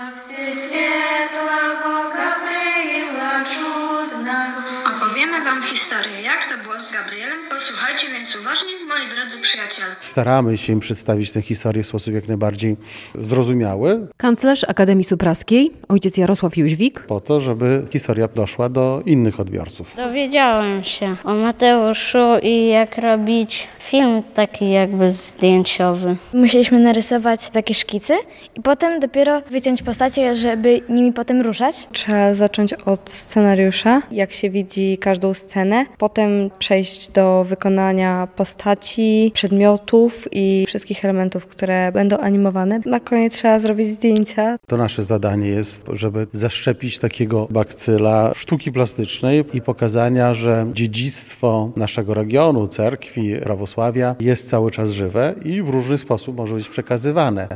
Opowiemy wam historię, jak to było z Gabrielem. Posłuchajcie więc uważnie, moi drodzy przyjaciele. Staramy się im przedstawić tę historię w sposób jak najbardziej zrozumiały, Kanclerz Akademii Supraskiej, ojciec Jarosław Jóźwik. po to, żeby historia doszła do innych odbiorców. Dowiedziałem się o Mateuszu i jak robić film taki jakby zdjęciowy. Musieliśmy narysować takie szkicy i potem dopiero wyciąć postacie, żeby nimi potem ruszać. Trzeba zacząć od scenariusza, jak się widzi każdą scenę, potem przejść do wykonania postaci, przedmiotów i wszystkich elementów, które będą animowane. Na koniec trzeba zrobić zdjęcia. To nasze zadanie jest, żeby zaszczepić takiego bakcyla sztuki plastycznej i pokazania, że dziedzictwo naszego regionu, cerkwi, prawosławia jest cały czas żywe i w różny sposób może być przekazywane.